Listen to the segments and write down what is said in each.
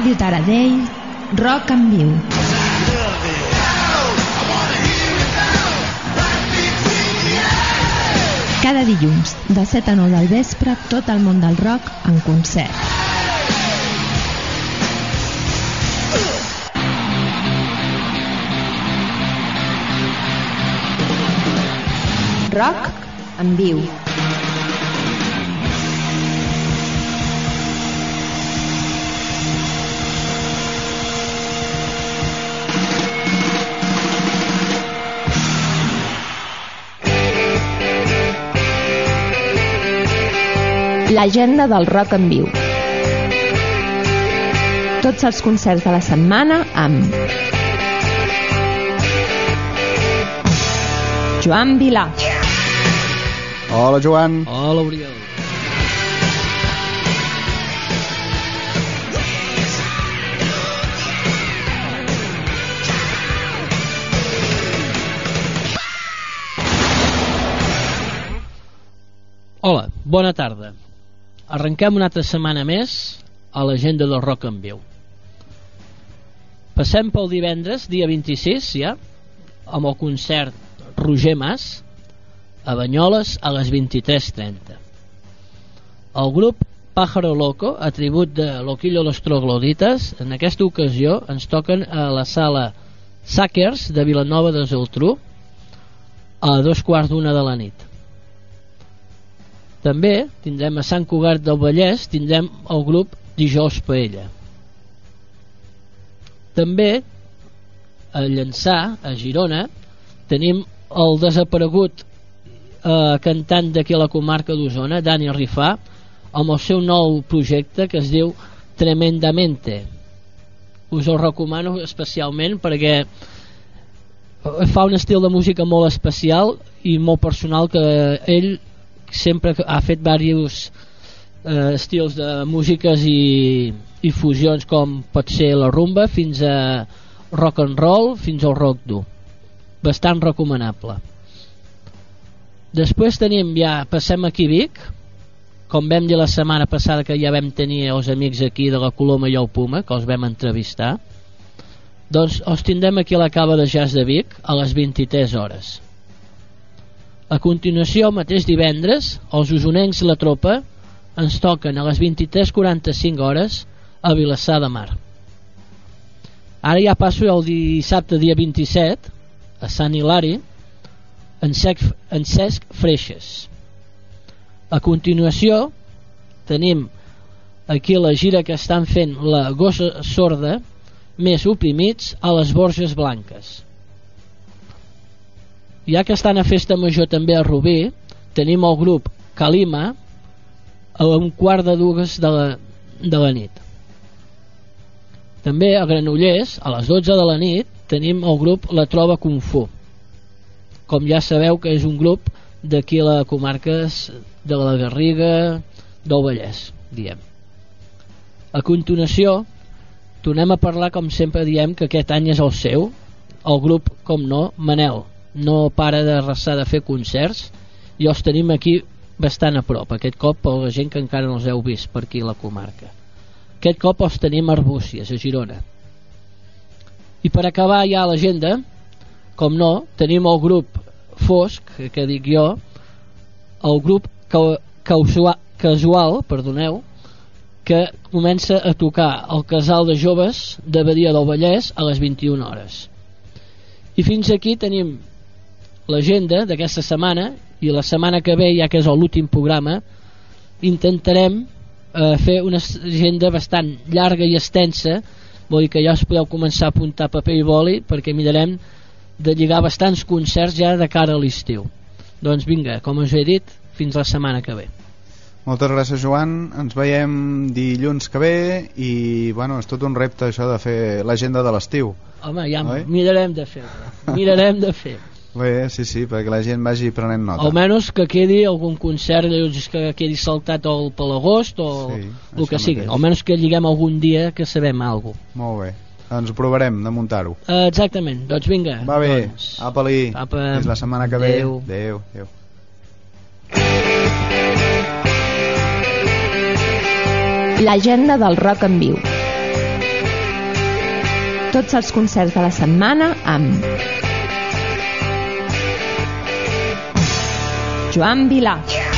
Ràdio Taradell, Rock en Viu. Cada dilluns, de 7 a 9 del vespre, tot el món del rock en concert. Rock en Viu. L'agenda del Rock en Viu. Tots els concerts de la setmana amb Joan Vilà. Hola, Joan. Hola, Oriol. Hola, bona tarda. Arrenquem una altra setmana més a l'agenda del Rock en Viu. Passem pel divendres, dia 26, ja, amb el concert Roger Mas a Banyoles a les 23:30. El grup Pájaro Loco, atribut de Loquillo los Troglodites, en aquesta ocasió ens toquen a la sala Sackers de Vilanova de Geltrú a 2:15 de la nit. També tindrem a Sant Cugat del Vallès, tindrem el grup Dijous Paella. També a Llançà, a Girona, tenim el desaparegut cantant d'aquí a la comarca d'Osona, Dani Rifà, amb el seu nou projecte que es diu Tremendamente. Us el recomano especialment perquè fa un estil de música molt especial i molt personal, que ell sempre ha fet diversos estils de músiques i fusions, com pot ser la rumba fins a rock and roll fins al rock dur. Bastant recomanable. Després tenim, ja passem aquí a Vic, com vam dir la setmana passada que ja vam tenir els amics aquí de la Coloma i el Puma, que els vam entrevistar, doncs els tindrem aquí a la Cava de Jazz de Vic a les 23 hores. A continuació, el mateix divendres, els usonencs La Tropa ens toquen a les 23:45 hores a Vilassar de Mar. Ara ja passo el dissabte dia 27 a Sant Hilari en Cesc Freixes. A continuació tenim aquí la gira que estan fent la Gossa Sorda més oprimits a les Borges Blanques. Ja que estan a Festa Major també a Rubí, tenim el grup Calima a 1:15 de la nit. També a Granollers, a les 12 de la nit, tenim el grup La Trova Kung Fu. Com ja sabeu que és un grup d'aquí a la comarca de la Garriga del Vallès, diem. A continuació, tornem a parlar, com sempre diem, que aquest any és el seu, el grup, com no, Manel. No para de resar de fer concerts i els tenim aquí bastant a prop. Aquest cop, per la gent que encara no els heu vist per aquí a la comarca, aquest cop els tenim a Arbúcies, a Girona. I per acabar ja l'agenda, com no, tenim el grup Fosc, que dic jo, el grup Casual, que comença a tocar al Casal de Joves de Badia del Vallès a les 21 hores. I fins aquí tenim l'agenda d'aquesta setmana, i la setmana que ve, ja que és l'últim programa, intentarem fer una agenda bastant llarga i extensa, vol dir que ja us podeu començar a apuntar paper i boli, perquè mirarem de lligar bastants concerts ja de cara a l'estiu. Doncs vinga, com us he dit, fins la setmana que ve. Moltes gràcies, Joan. Ens veiem dilluns que ve i, bueno, és tot un repte això de fer l'agenda de l'estiu. Home, ja mirarem de fer-ho. Mirarem de fer. Bé, sí, perquè la gent vagi prenent nota. Almenys que quedi algun concert que quedi saltat per l'agost o el que sigui. Almenys que lliguem algun dia que sabem alguna cosa. Molt bé. Doncs ho provarem de muntar-ho. Exactament. Doncs vinga. Va bé. Apa-li. Fins la setmana que ve. Adéu. L'agenda del Rock en Viu. Tots els concerts de la setmana amb Joan Vilà.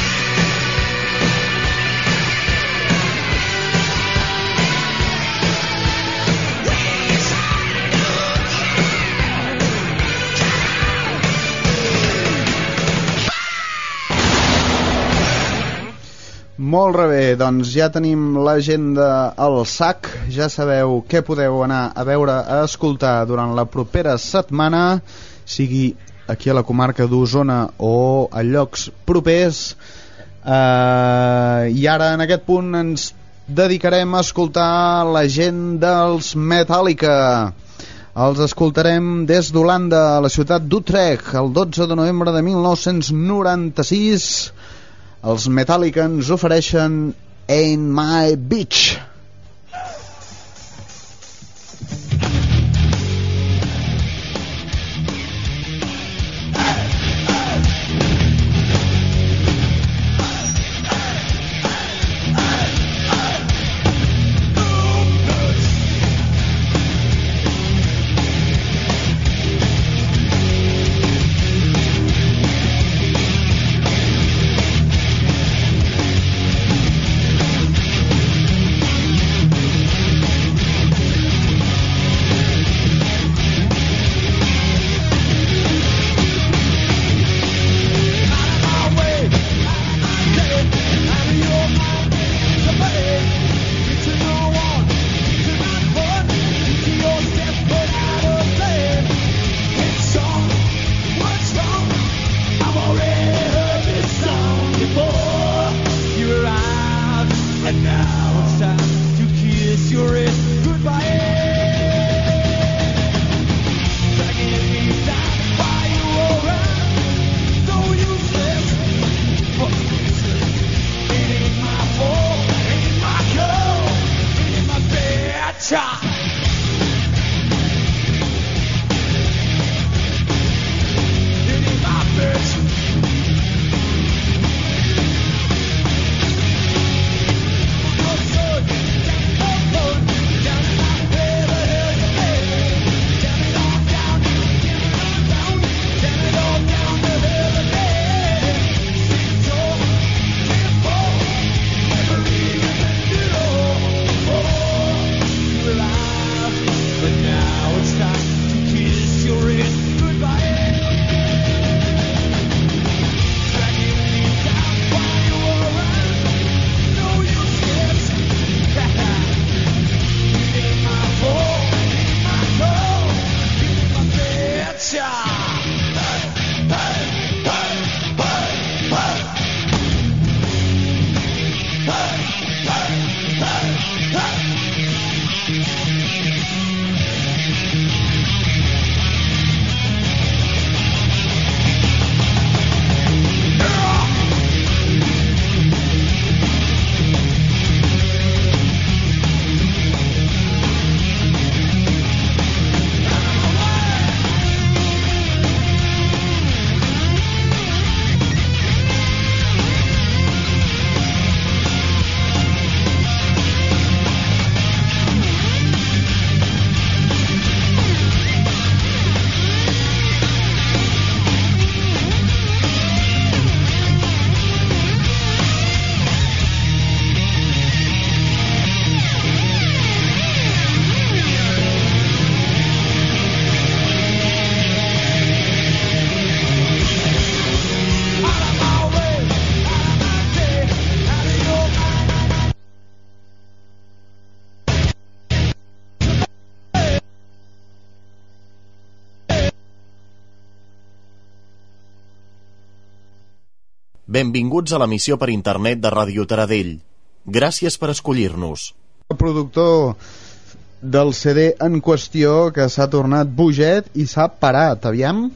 Molt bé, doncs ja tenim l'agenda al sac, ja sabeu què podeu anar a veure, a escoltar durant la propera setmana, sigui aquí a la comarca d'Osona o a llocs propers. I ara en aquest punt ens dedicarem a escoltar la gent dels Metallica. Els escoltarem des d'Holanda, a la ciutat d'Utrecht, el 12 de novembre de 1996. Els Metallica ens ofereixen Ain't My Bitch. Benvinguts a l'emissió per internet de Ràdio Taradell. Gràcies per escollir-nos. El productor del CD en qüestió, que s'ha tornat boget i s'ha parat. Aviam.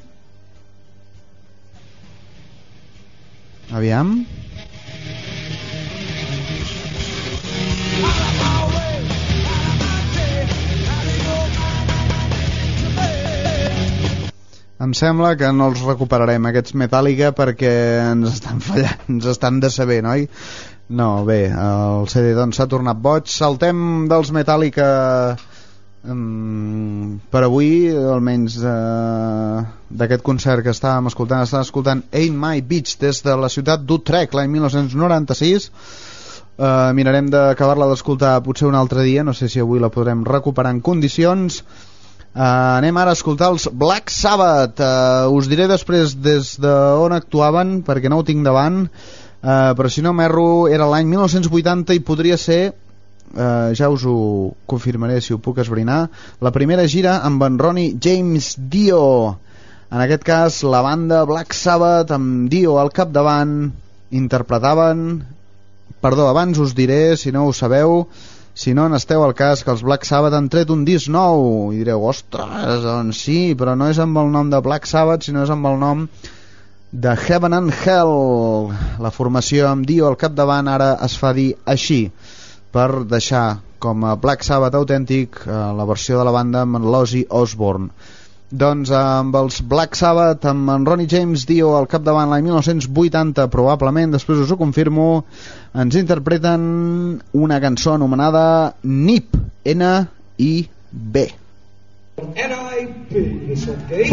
Em sembla que no els recuperarem, aquests Metallica, perquè ens estan fallant, ens estan decebent, oi? No, bé, el CD doncs s'ha tornat boig. Saltem dels Metallica per avui, almenys d'aquest concert que estàvem escoltant Ain't My Beach des de la ciutat d'Utrecht l'any 1996. Mirarem d'acabar-la d'escoltar potser un altre dia, no sé si avui la podrem recuperar en condicions. Anem ara a escoltar els Black Sabbath. Us diré després des d'on actuaven, perquè no ho tinc davant, però si no m'erro era l'any 1980 i podria ser, ja us ho confirmaré si ho puc esbrinar, la primera gira amb en Ronnie James Dio. En aquest cas la banda Black Sabbath amb Dio al capdavant interpretaven, perdó, abans us diré, si no ho sabeu, si no n'esteu al cas, que els Black Sabbath han tret un disc nou i direu, ostres, doncs sí, però no és amb el nom de Black Sabbath, sinó és amb el nom de Heaven and Hell. La formació amb Dio al capdavant ara es fa dir així, per deixar com a Black Sabbath autèntic la versió de la banda amb l'Ozzy Osbourne. Doncs amb els Black Sabbath, amb en Ronnie James Dio al capdavant l'any 1980 probablement, després us ho confirmo, ens interpreten una cançó anomenada NIB, N-I-B. N-I-B, is that Dave?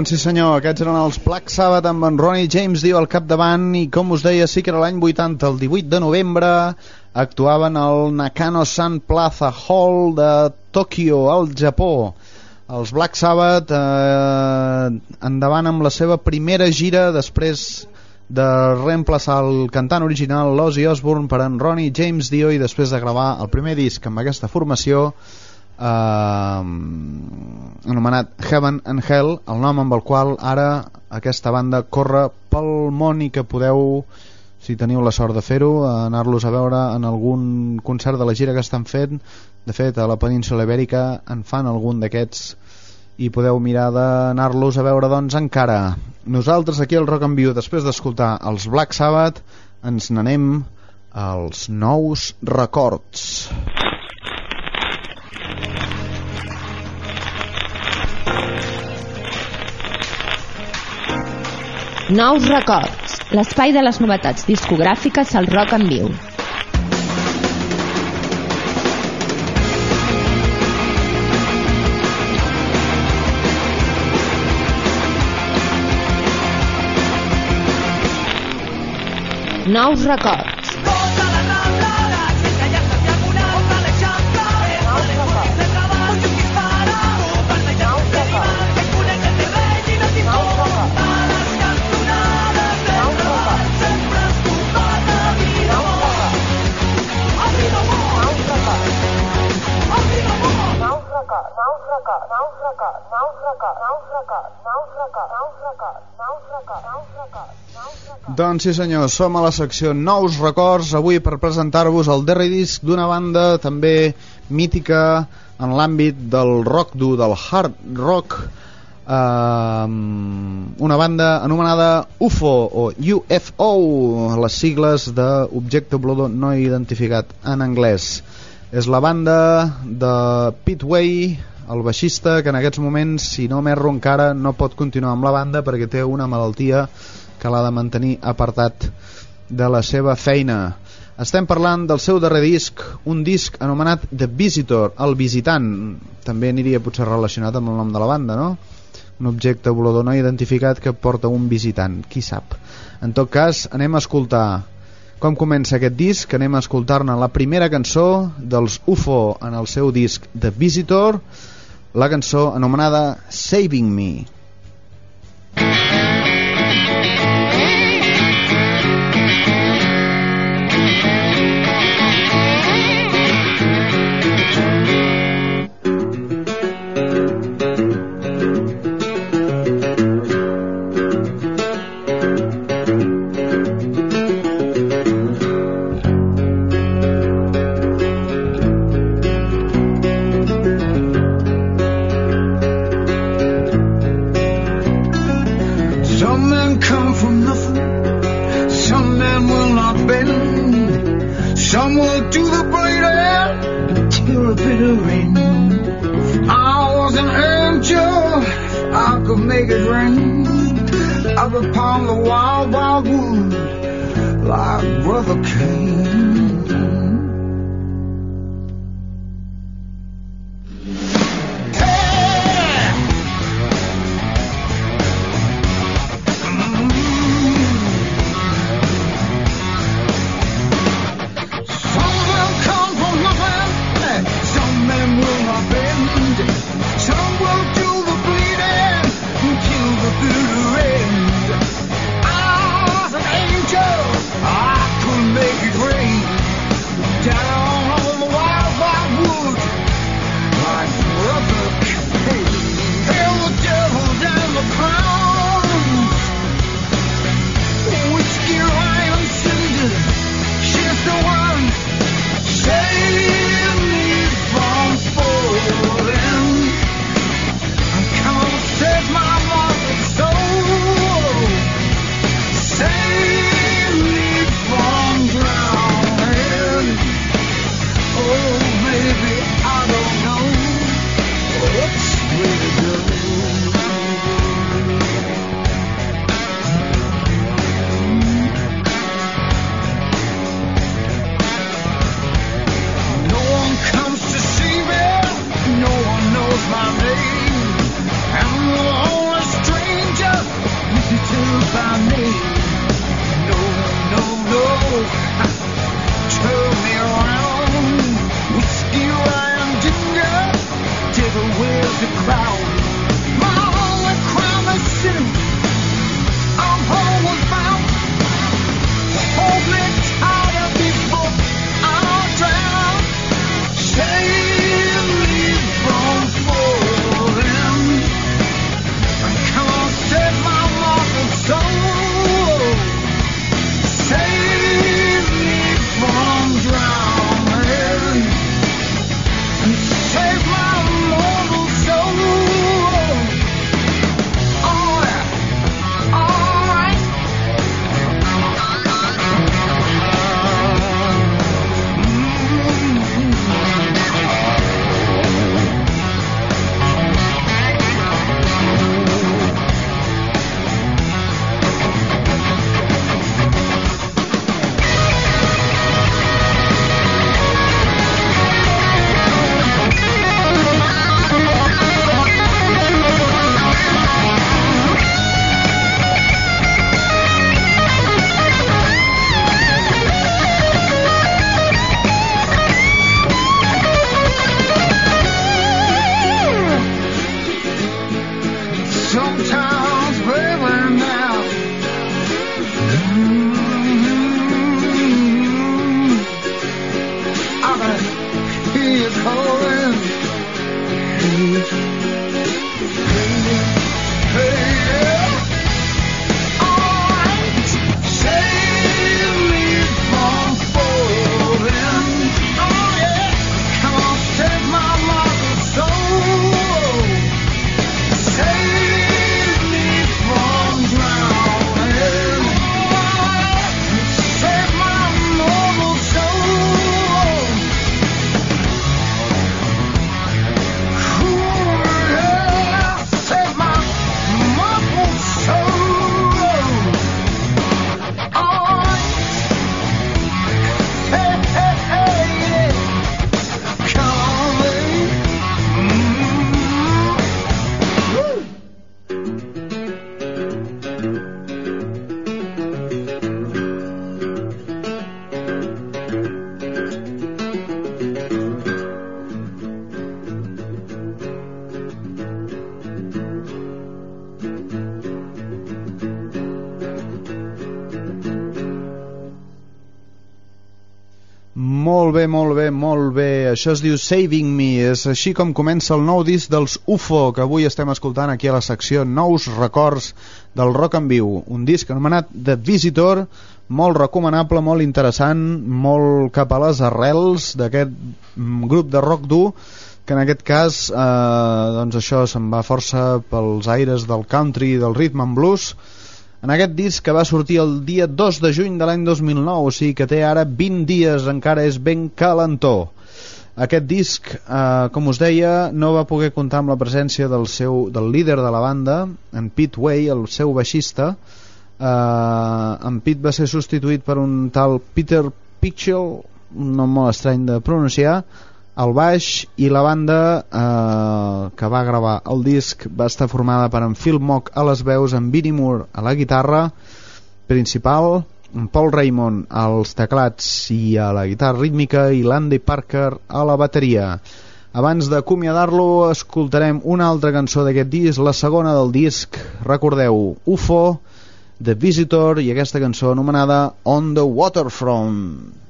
Doncs sí senyor, aquests eren els Black Sabbath amb en Ronnie James Dio al capdavant, i com us deia, sí que era l'any 80, el 18 de novembre actuaven al Nakano-san Plaza Hall de Tòquio, al Japó. Els Black Sabbath endavant amb la seva primera gira després de reemplaçar el cantant original l'Ozzy Osbourne per en Ronnie James Dio, i després de gravar el primer disc amb aquesta formació anomenat Heaven and Hell, el nom amb el qual ara aquesta banda corre pel món, i que podeu, si teniu la sort de fer-ho, anar-los a veure en algun concert de la gira que estan fent. De fet, a la península Ibèrica en fan algun d'aquests i podeu mirar d'anar-los a veure, doncs, encara. Nosaltres aquí al Rock en Viu, després d'escoltar els Black Sabbath, ens n'anem als nous records. Nous records, l'espai de les novetats discogràfiques al Rock en Viu. Nous records. Doncs sí senyor, som a la secció Nous Records, avui per presentar-vos el darrer disc d'una banda també mítica en l'àmbit del rock dur, del hard rock, una banda anomenada UFO o UFO, les sigles d'Objecte Volador No Identificat en anglès. És la banda de Pete Way, el baixista, que en aquests moments, si no m'erro encara, no pot continuar amb la banda perquè té una malaltia que l'ha de mantenir apartat de la seva feina. Estem parlant del seu darrer disc, un disc anomenat The Visitor, el visitant. També aniria potser relacionat amb el nom de la banda, no? Un objecte volador no identificat que porta un visitant, qui sap. En tot cas, anem a escoltar com comença aquest disc, anem a escoltar-ne la primera cançó dels UFO en el seu disc The Visitor, la cançó anomenada Saving Me. Upon the wild, wild wood, like Brother Cain. Hey! Some will come from nothing, some men will not bend, some will do the bleeding, kill the bitter end. I could make it rain. Molt bé. Això es diu Saving Me. És així com comença el nou disc dels UFO, que avui estem escoltant aquí a la secció Nous Records del Rock en Viu. Un disc anomenat The Visitor, molt recomanable, molt interessant, molt cap a les arrels d'aquest grup de rock dur, que en aquest cas doncs això se'n va força pels aires del country i del rhythm and blues. En aquest disc que va sortir el dia 2 de juny de l'any 2009, o sigui que té ara 20 dies, encara és ben calentó. Aquest disc, com us deia, no va poder comptar amb la presència del líder de la banda, en Pete Way, el seu baixista. En Pete va ser substituït per un tal Peter Pitchell, un nom molt estrany de pronunciar, al baix, i la banda que va gravar el disc va estar formada per en Phil Mock a les veus, en Vinnie Moore a la guitarra principal, en Paul Raymond als teclats i a la guitarra rítmica i l'Andy Parker a la bateria. Abans d'acomiadar-lo escoltarem una altra cançó d'aquest disc, la segona del disc, recordeu, UFO, The Visitor, i aquesta cançó anomenada On the Waterfront.